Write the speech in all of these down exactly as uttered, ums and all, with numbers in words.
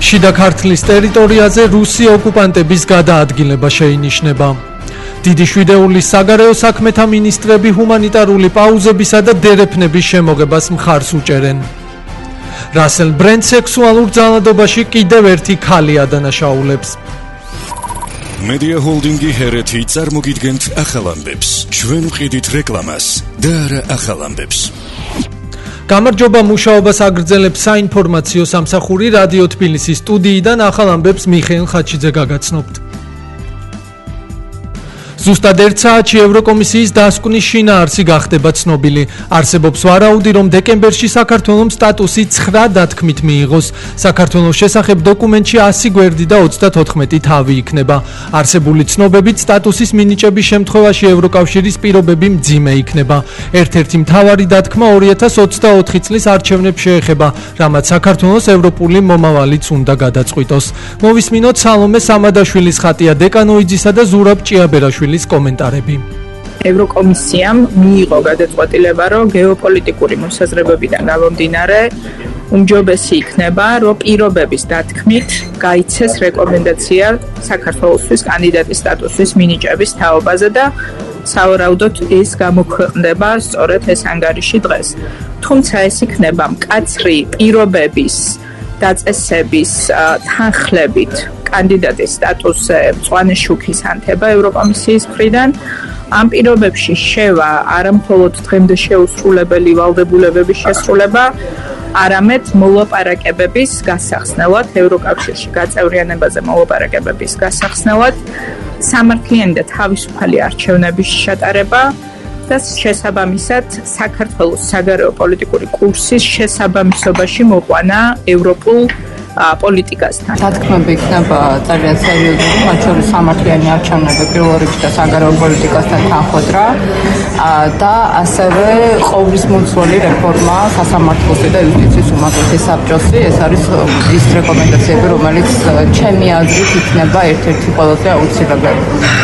შიდა ქართლის ტერიტორიაზე რუსი ოკუპანტების გადაადგილება შეინიშნება. დიდი შვიდეულის საგარეო საქმეთა მინისტრები ჰუმანიტარული პაუზებისა და დერეფნების შემოღებას მხარს უჭერენ. რასელ ბრენდ სექსუალურ ძალადობაში კიდევ ერთი ქალი ადანაშაულებს. Media Holdingi ჰერეთი წარმოგიდგენთ ახალ ამბებს. ჩვენ ვყიდით რეკლამას და არა ახალ ამბებს. გამარჯობა, მუშაობას აგრძელებს საინფორმაციო სამსახური რადიო თბილისის სტუდიიდან ახალ ამბებს მიხეილ ხაჩიძე გაგაცნობთ. ზუსტად ერთ საათში ევროკომისიის დასკვნის შინაარსი გახდება ცნობილი. არსებობს ვარაუდი, რომ დეკემბერში საქართველოს სტატუსი ცხრა დათქმით მიიღოს. საქართველოს შესახებ დოკუმენტში ასი გვერდი და ოცდათოთხმეტი თავი იქნება. არსებული ცნობებით სტატუსის მინიჭების შემთხვევაში ევროკავშირის პირობები მძიმე იქნება. ერთ-ერთი მთავარი დათქმა ორი ათას ოცდაოთხი წლის არჩევნებს შეეხება, რამაც საქართველოს ევროპული მომავალიც უნდა გადაწყვიტოს. მოვისმინოთ სალომე სამადაშვილის, ხატია დეკანოიძისა და ზურაბ ჭიაბერაშვილის კომენტარები. ევროკომისიამ მიიღო გადაწყვეტილება, რომ გეოპოლიტიკური მოსაზრებებიდან გამომდინარე უმჯობესი იქნება, რომ პირობების დათქმით გაიცეს რეკომენდაცია საქართველოსთვის კანდიდატის სტატუსის მინიჭების თაობაზე და სავარაუდოდ ის გამოქვეყნდება სწორედ ეს ანგარიში დღეს. თუმცა ეს იქნება მკაცრი პირობების დაწესების თანხლებით კანდიდატის სტატუსზე მწვანე შუქის ანთება ევროკომისიის მხრიდან. ამ პირობებში შევა არამხოლოდ დღემდე შეუსრულებელი ვალდებულებების შესრულება, არამედ მოლაპარაკებების გასახსნელად, ევროკავშირში გაწევრიანებაზე მოლაპარაკებების გასახსნელად, სამართლიანი და თავისუფალი არჩევნების შეტარება და შესაბამისად საქართველოს საგარეო პოლიტიკური კურსის შესაბამისობაში მოყვანა ევროპულ პოლიტიკასთან. დათქმები იქნება ძალიან სერიოზული, მათ შორის სამართლიანი არჩევნები პირველ რიგში და საგარეო პოლიტიკასთან თანხმდრა და ასევე ყოვლისმომცველი რეფორმა სასამართლოსი და იუსტიციის უმაღლესი საბჭოსი. ეს არის ის რეკომენდაციები, რომელიც ჩემი აზრით იქნება ერთ-ერთი ყველაზე აუცილებელი.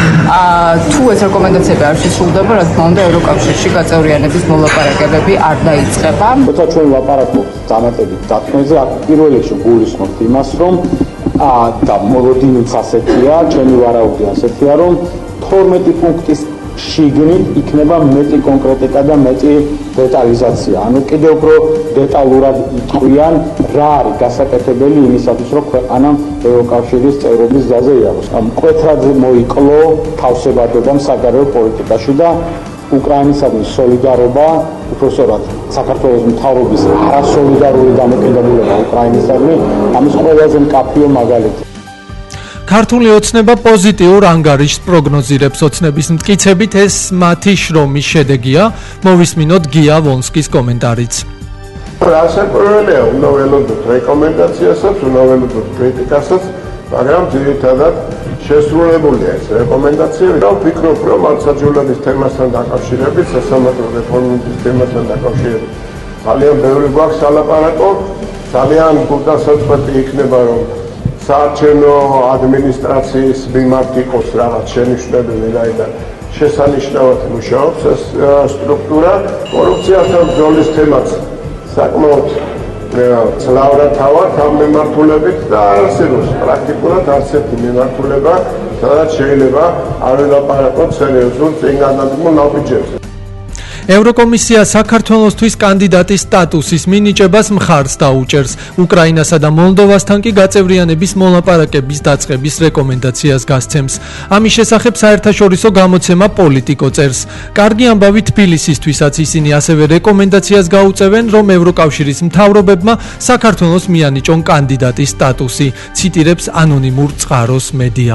თუ ეს რეკომენდაციები არ შესრულდება, რა თქმა უნდა, ევროკავშირში გაწევრიანების მოლაპარაკებები არ დაიწყება. როცა ჩვენ ვლაპარაკობთ დამატებით დათქმებზე, აქ პირველ რიგში გულისხმობთ იმას, რომ და მოლოდინიც ასეთია, ჩემი ვარაუდი ასეთია, რომ თორმეტი პუნქტის შიგნით იქნება მეტი კონკრეტიკა და მეტი დეტალიზაცია. ანუ კიდევ უფრო დეტალურად იტყვიან, რა არის გასაკეთებელი იმისათვის, რომ ქვეყანა ევროკავშირის წევრობის გზაზე იაროს. მკვეთრად მოიკლო თავსებადობამ საგარეო პოლიტიკაში და უკრაინისადმი სოლიდარობა, უпроსორად საქართველოს მთავრობის არასოლიდარული დამოკიდებულება უკრაინისადმი, ამის ყველაზე მკაფიო მაგალითი. ქართული ოცნება პოზიტიურ ანგარიშს პროგნოზირებს. ოცნების მტკიცებით ეს მათი შრომის შედეგია. მოვისმინოთ გია ვონსკის კომენტარიც. რასაკვირველია, უნდა ველოდოთ რეკომენდაციასაც, უნდა ველოდოთ კრიტიკასაც, მაგრამ ძირითადად შესრულებულია ეს რეკომენდაციები. და ვფიქრობ, რომ არცაჯულების თემასთან დაკავშირებით, სასამართლო რეფორმების თემასთან დაკავშირებით ძალიან ბევრი გვაქვს სალაპარაკო, ძალიან გულდასაწყვეტი იქნება, რომ საარჩევნო ადმინისტრაციის მიმართ იყოს რაღაც შენიშვნები, რაიდან შესანიშნავად მუშაობს ეს სტრუქტურა. კორუფციასთან ბრძოლის თემაც საკმაოდ ცლავრად თავართ ამ მიმართულებით და არ არსებობს პრაქტიკულად არც ერთი მიმართულება, სადაც შეიძლება არ ველაპარაკოთ სერიოზულ წინგანადგმულ ნაბიჯებზე. ევროკომისია საქართველოსთვის კანდიდატის სტატუსის მინიჭებას მხარს დაუჭერს. უკრაინასა და მოლდოვასთან კი გაწევრიანების მოლაპარაკების დაწყების რეკომენდაციას გასცემს. ამის შესახებ საერთაშორისო გამოცემა პოლიტიკო წერს. კარგი ამბავი თბილისისთვისაც ისინი ასევე რეკომენდაციას გაუწევენ, რომ ევროკავშირის მთავრობებმა საქართველოს მიანიჭონ კანდიდატის სტატუსი. ციტირებს ანონიმურ წყაროს მედია.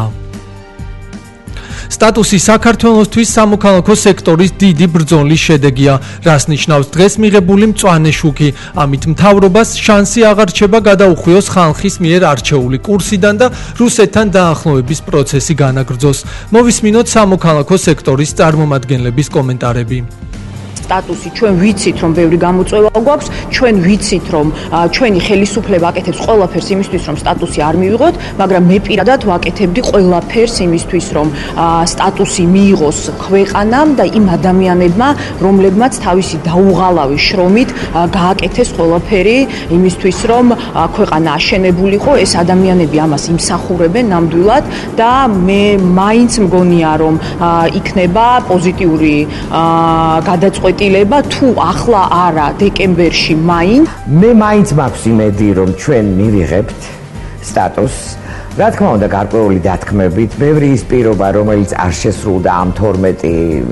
სტატუსი საქართველოსთვის სამოქალაქო სექტორის დიდი ბრძოლის შედეგია, რას ნიშნავს დღეს მიღებული მწვანე შუქი. ამით მთავრობას შანსი აღარ რჩება გადაუხვიოს ხალხის მიერ არჩეული კურსიდან და რუსეთთან დაახლოების პროცესი განაგრძოს. მოვისმინოთ სამოქალაქო სექტორის წარმომადგენლების კომენტარები. სტატუსი, ჩვენ ვიცით, რომ ბევრი გამოწვევა გვაქვს, ჩვენ ვიცით, რომ ჩვენი ხელისუფლება აკეთებს ყველაფერს იმისთვის, რომ სტატუსი არ მივიღოთ, მაგრამ მე პირადად ვაკეთებდი ყველაფერს იმისთვის, რომ სტატუსი მიიღოს ქვეყანამ და იმ ადამიანებმა, რომლებმაც თავისი დაუღალავი შრომით გააკეთეს ყველაფერი იმისთვის, რომ ქვეყანა აშენებულიყო, ეს ადამიანები ამას იმსახურებენ ნამდვილად და მე მაინც მგონია, რომ იქნება პოზიტიური გადაწყვეტილება თუ ახლა არა დეკემბერში მაინც. მე მაინც მაქვს იმედი, რომ ჩვენ მივიღებთ სტატუსს. რა თქმა უნდა, გარკვეული დათქმებით, ბევრი ის პირობა, რომელიც არ შესრულდა ამ თორმეტი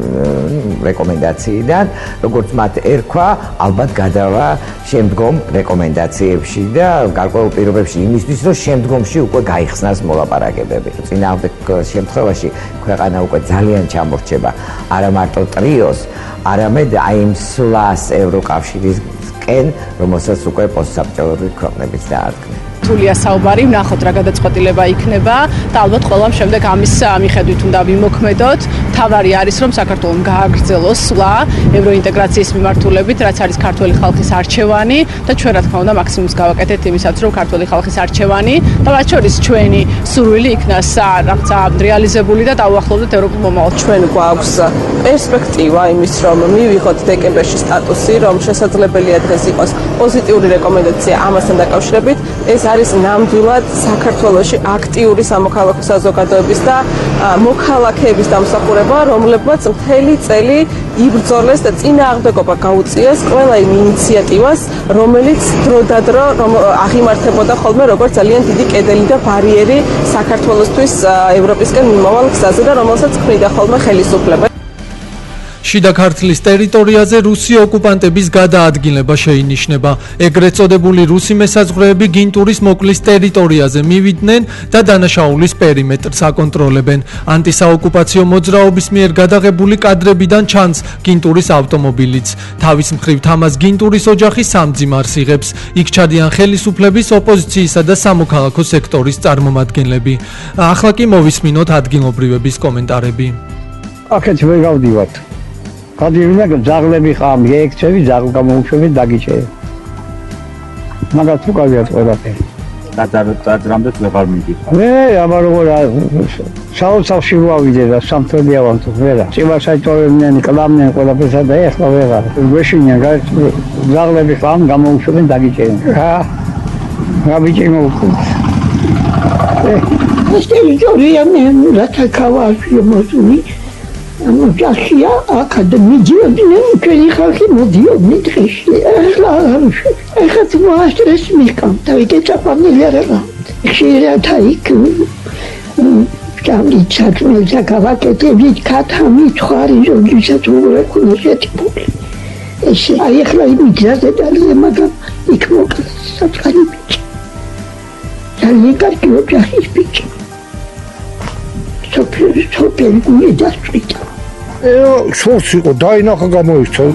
რეკომენდაციიდან, როგორც მათ ერქვა, ალბათ გადავა შემდგომ რეკომენდაციებში და გარკვეულ პირობებში იმისთვის, რომ შემდგომში უკვე გაიხსნას მოლაპარაკებები. წინააღმდეგ შემთხვევაში ქვეყანა უკვე ძალიან ჩამორჩება არა მარტო ტრიოს, არამედ აი იმ სვლას ევროკავშირისკენ, რომელსაც უკვე პოსტსაბჭოური ქვეყნებიც დაადგნენ. რთულია საუბარი, ვნახოთ რა გადაწყვეტილება იქნება და ალბათ ყველამ შემდეგ ამის მიხედვით უნდა ვიმოქმედოთ. თავარი არის, რომ საქართველოს გააგრძელოს სვლა ევროინტეგრაციის მიმართულებით, რაც არის ქართველი ხალხის არჩევანი და ჩვენ რა თქმა უნდა მაქსიმუმს გავაკეთებთ იმისაც, რომ ქართველი ხალხის არჩევანი და მათ შორის ჩვენი სურვილი იქნას რაღაცა რეალიზებული და დავუახლოვდეთ ევროპულ მომავალს. ჩვენ გვაქვს პერსპექტივა იმის, რომ მივიღოთ დეკემბერში სტატუსი, რომ შესაძლებელია დღეს იყოს პოზიტიური რეკომენდაცია ამასთან დაკავშირებით. ეს არის ნამდვილად საქართველოში აქტიური სამოქალაქო საზოგადოების და მოქალაქეების დამსახურება, რომლებმაც მთელი წელი იბრძოლეს და წინააღმდეგობა გაუწიეს ყველა იმ ინიციატივას, რომელიც დროდადრო აღიმართებოდა ხოლმე როგორც ძალიან დიდი კედელი და ბარიერი საქართველოსთვის ევროპისკენ მიმავალ გზაზე და რომელსაც ქმნიდა ხოლმე ხელისუფლება. შიდა ქართლის ტერიტორიაზე რუსი ოკუპანტების გადაადგილება შეინიშნება. ეგრეთ წოდებული რუსი მესაზღვრეები გინტურის მოკვლის ტერიტორიაზე მივიდნენ და დანაშაულის პერიმეტრს აკონტროლებენ. ანტისაოკუპაციო მოძრაობის მიერ გადაღებული კადრებიდან ჩანს გინტურის ავტომობილიც. თავის მხრივ თამას გინტურის ოჯახი სამძიმარს იღებს. იქ ჩადიან ხელისუფლების, ოპოზიციისა და სამოქალაქო სექტორის წარმომადგენლები. ახლა კი მოვისმინოთ ადგილობრივების კომენტარები. აქეთ ვერ გავდივართ. გადივიდა ძაღლები ხარ, მიექცევი, ძაღლ გამოუშვები, დაგიჭერე. მაგათ თუ გავიართ ყველაფერი. დაძრამდეთ ვეღარ მიდიხარ. მე აბა როგორ საოცარში ვავიდე და სამთელია ვანთო ვერა. წივა საიტოვებდნენ, კლამდნენ ყველაფერსა და ეხლა ვეღარ. გვეშინია ძაღლები ხარ, გამოუშვებენ, დაგიჭერენ. რა? რა ბიჭი მოუხდა. ეს ტერიტორია მე რათა ქავაში მოსული. Amajashia Academy Diodinen Keli Khaki Modiodni Treshi Ela Ela Tuastres Mikam Tavita Familia Shira Taik Jamli Chatno Zakavakete Vikatami Twari Jojisatu Kunoseti Puli Esi Ayekla Imizade Dalemaga Ikmok Satrani Beach Zalika Kyopahis Beach Super Super Guida სულს იყო დაინახა გამოიქცა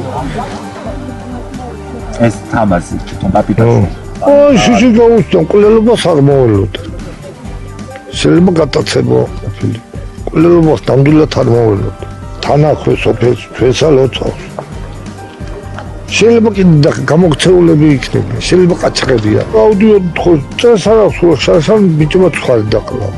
ეს თამაზი თვითონ კაპიტანი ой შიში გაუჩნდა ყოლელობას არ მოველოდა შეიძლება გატაცებო ყოლელობას ნამდვილად არ მოველოდა თანახვე სოფელს თვესა ლოცავს შეიძლება კიდე გამოგცეულები იქნება შეიძლება ყაჩღებია აუდიო ხო წესარა სულ შარშან ბიჭმა ცხარი დაყლა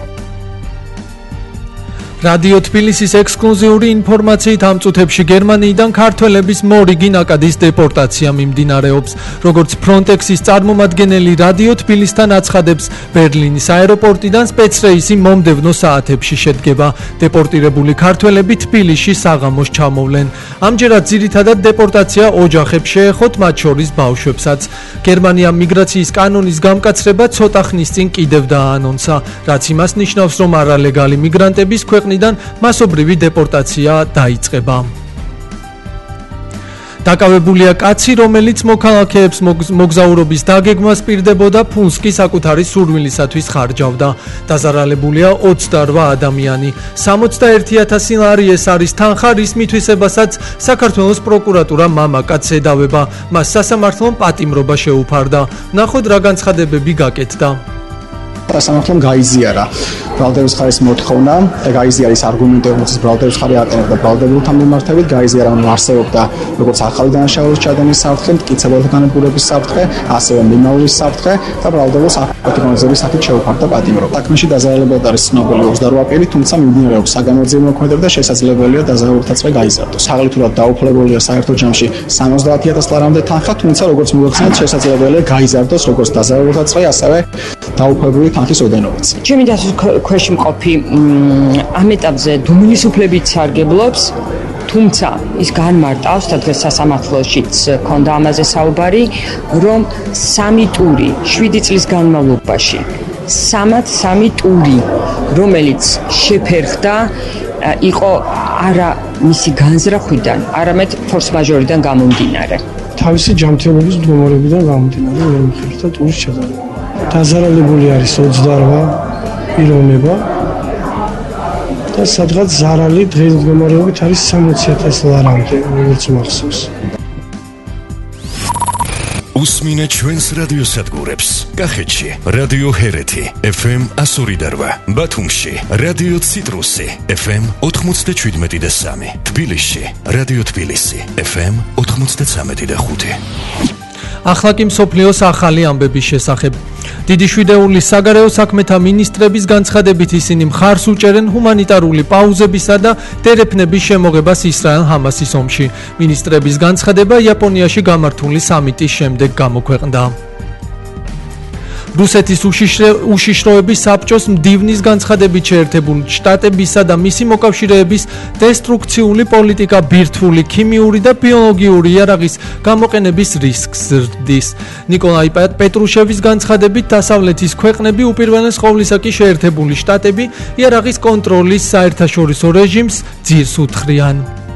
რადიო თბილისის ექსკლუზიური ინფორმაციით ამ წუთებში გერმანიიდან ქართველების მორიგი ნაკადის დეპორტაცია მიმდინარეობს. როგორც ფრონტექსის წარმომადგენელი რადიო თბილისთან აცხადებს, ბერლინის აეროპორტიდან სპეცრეისი მომდევნო საათებში შედგება. დეპორტირებული ქართველები თბილისში საღამოს ჩამოვლენ. ამჯერად ძირითადად დეპორტაცია ოჯახებს შეეხოთ, მათ შორის ბავშვებსაც. გერმანიამ მიგრაციის კანონის გამკაცრება ცოტა ხნის წინ კიდევ დააანონსა, რაც იმას ნიშნავს, რომ არალეგალი მიგრანტების ქვეყნ მასობრივი დეპორტაცია დაიწყება. დაკავებულია კაცი, რომელიც მოქალაქეებს მოგზაურობის დაგეგმას პირდებოდა, ფულს კი საკუთარი სურვილისათვის ხარჯავდა. დაზარალებულია ოცდარვა ადამიანი. სამოცდაერთი ათასი ლარი ეს არის თანხა, რის მითვისებასაც საქართველოს პროკურატურა მამაკაცს ედავება. მას სასამართლომ პატიმრობა შეუფარდა. ნახოთ რა განცხადებები გაკეთდა. სასამართლომ გაიზიარა ბრალდების ხარის მოთხოვნა და გაიზიარა ის არგუმენტები, რომელსაც ბრალდების ხარი ატარებდა ბრალდებულთან მიმართებით, გაიზიარა რომ არსებობდა როგორც ახალი დანაშაულის ჩადენის საფრთხე, მტკიცებულთა განადგურების საფრთხე, ასევე მინიმალური საფრთხე და ბრალდებულს აქტიური განზომილების სახით შეუფარდა პატიმრობა. საქმეში დაზარალებული არის ცნობილი ოცდაორი აპრილი, თუმცა მიმდინარეობს საგამოძიებო მოქმედება და შესაძლებელია დაზარალებულთა წვე გაიზარდოს. საღალითურად დაუფლებულია საერთო ჯამში სამოცდაათი ათასი ლარამდე თანხა, თუმცა როგორც მოგეხსენეთ, შესაძლებელია გაიზარდოს როგორც დაზარალებულთა წვე, ასევე დაუფლებული თანხის ოდენობაც. ჩემი დასვრის ქვეშ მყოფი ამ ეტაპზე დომინის უფლებიც სარგებლობს, თუმცა ის განმარტავს და დღეს სასამართლოშიც ქონდა ამაზე საუბარი, რომ სამი ტური შვიდი წლის განმავლობაში სამად სამი ტური, რომელიც შეფერხდა, იყო არა მისი განზრახვიდან, არამედ ფორს-მაჟორიდან გამომდინარე. თავისი ჯანმრთელობის მდგომარეობიდან გამომდინარე ვერ მიხერხდა ტურის ჩატარება. დაზარალებული არის ოცდაორ პიროვნება და სადღაც ზარალი დღეს მდგომარეობით არის სამოცი ათასი ლარამდე, როგორც მახსოვს. უსმინე ჩვენს რადიოსადგურებს. კახეთში რადიო ჰერეთი ეფ ემ εκατო ორი და რვა, ბათუმში რადიო ციტრუსი ეფ ემ ოთხმოცდაშვიდმეტი და სამი, თბილისში რადიო თბილისი ეფ ემ ოთხმოცდაცამეტი და ხუთი. ახლა კი მსოფლიოს ახალი ამბების შესახებ. დიდი შვიდეულის საგარეო საქმეთა მინისტრების განცხადებით ისინი მხარს უჭერენ ჰუმანიტარული პაუზებისა და დერეფნების შემოღებას ისრაელ-ჰამასის ომში. მინისტრების განცხადება იაპონიაში გამართული სამიტის შემდეგ გამოქვეყნდა. რუსეთის უშიშროების საბჭოს მდივნის განცხადებით შეერთებული შტატებისა და მისი მოკავშირეების დესტრუქციული პოლიტიკა ბირთვული ქიმიური და ბიოლოგიური იარაღის გამოყენების რისკს ზრდის. ნიკოლაი პეტრუშევის განცხადებით დასავლეთის ქვეყნები უპირველეს ყოვლისა კი შეერთებული შტატები იარაღის კონტროლის საერთაშორისო რეჟიმს ძირს უთხრიან.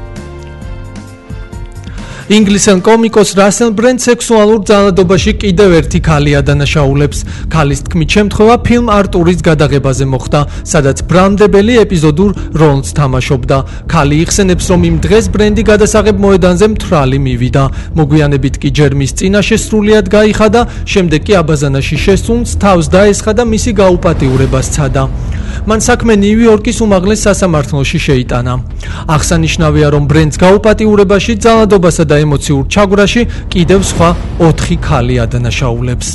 ინგლისელ კომიკოს რასელ ბრენდს სექსუალურ ძალადობაში კიდევ ერთი ქალი ადანაშაულებს. ქალის თქმით შემთხვევა ფილმ არტურის გადაღებაზე მოხდა, სადაც ბრალმდებელი ეპიზოდურ როლს თამაშობდა. ქალი იხსენებს, რომ იმ დღეს ბრენდი გადასაღებ მოედანზე მთვრალი მივიდა. მოგვიანებით კი ჯერ მის წინაშე სრულიად გაიხადა, შემდეგ კი აბაზანაში შესუნს თავს დაესხა და მისი გაუპატიურება სცადა. მან საქმე ნიუ-იორკის უმაღლეს სასამართლოში შეიტანა. აღსანიშნავია, რომ ბრენდს გაუპატიურებაში, ძალადობასა და ემოციურ ჩაგვრაში კიდევ სხვა ოთხი ქალი ადანაშაულებს.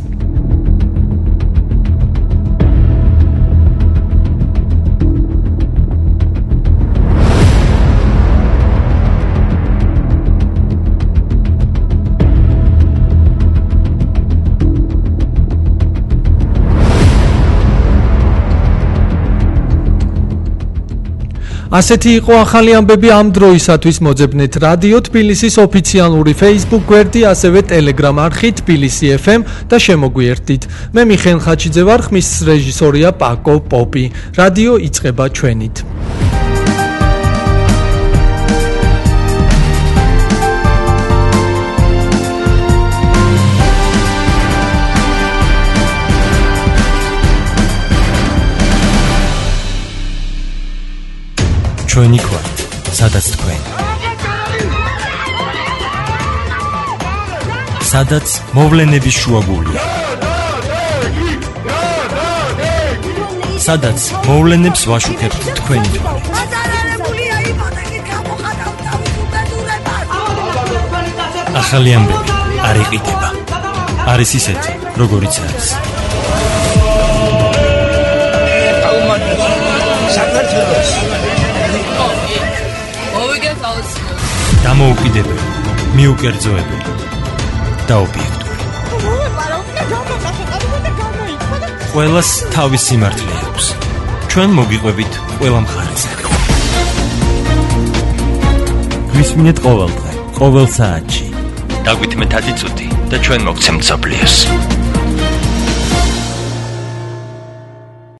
ასეთი იყო ახალი ამბები ამ დროისათვის. მოძებნეთ რადიო თბილისის ოფიციალური Facebook გვერდი, ასევე Telegram არხი თბილისი ეფ ემ და შემოგვიერთდით. მე მიხეილ ხაჩიძე ვარ, ხმის რეჟისორია პაკო პოპი. რადიო იწყება ჩვენით. ჩვენი ქვათ, სადაც თქვენ. სადაც მოვლენების შუაგულია. სადაც მოვლენებს ვაშუქებთ თქვენი თვალით. ახალი ამბები არ იყიდება. არის ისეთი, როგორიც არის. დამოუკიდებელი, მიუკერძოებელი და ობიექტური. ყველას თავის სიმართლე აქვს. ჩვენ მოგიყვებით ყველა მხარეზე. გვისმინეთ ყოველდღე, ყოველ საათში. დაგვითმეთ ათი წუთი და ჩვენ მოგცემთ მსოფლიოს.